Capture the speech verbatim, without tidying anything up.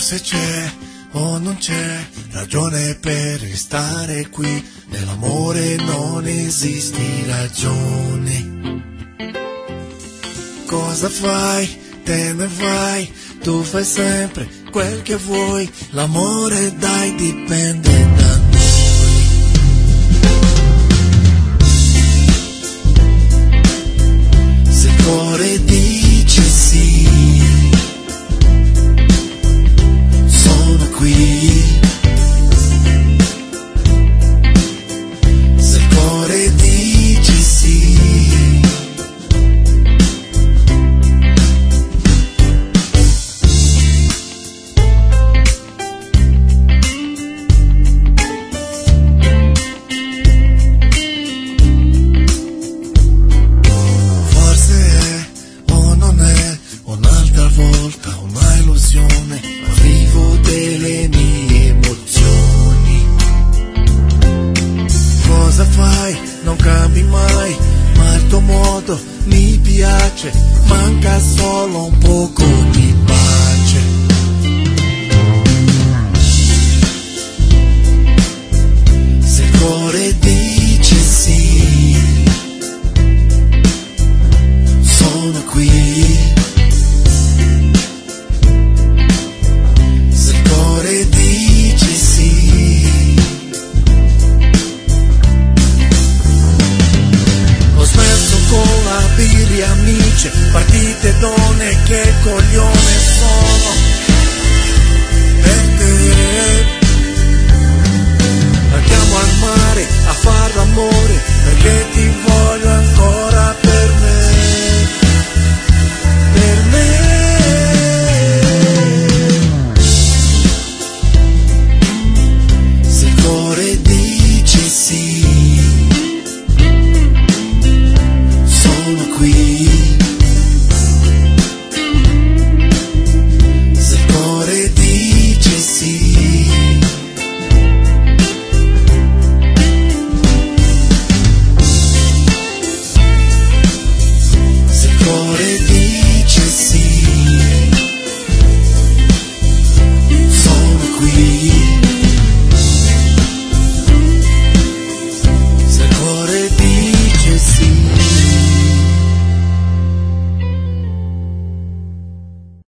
se c'è o non c'è ragione per restare qui, nell'amore non esisti ragioni. Cosa fai? Te ne vai, tu fai sempre quel che vuoi, l'amore dai dipende da noi. Se il cuore dice sì, sono qui. Se il cuore dice sì, una illusione, arrivo delle mie emozioni. Cosa fai? Non cambi mai, ma il tuo modo mi piace, manca solo un poco di pace. Se il cuore dice sì, sono qui. Dici sì, ho smesso con la birra amici, partite donne, che coglione sono per te. Andiamo al mare a far l'amore, perché ti voglio ancora per me, per me. Sì, sono qui. Se il cuore dice sì, se il cuore dice sì, sono qui.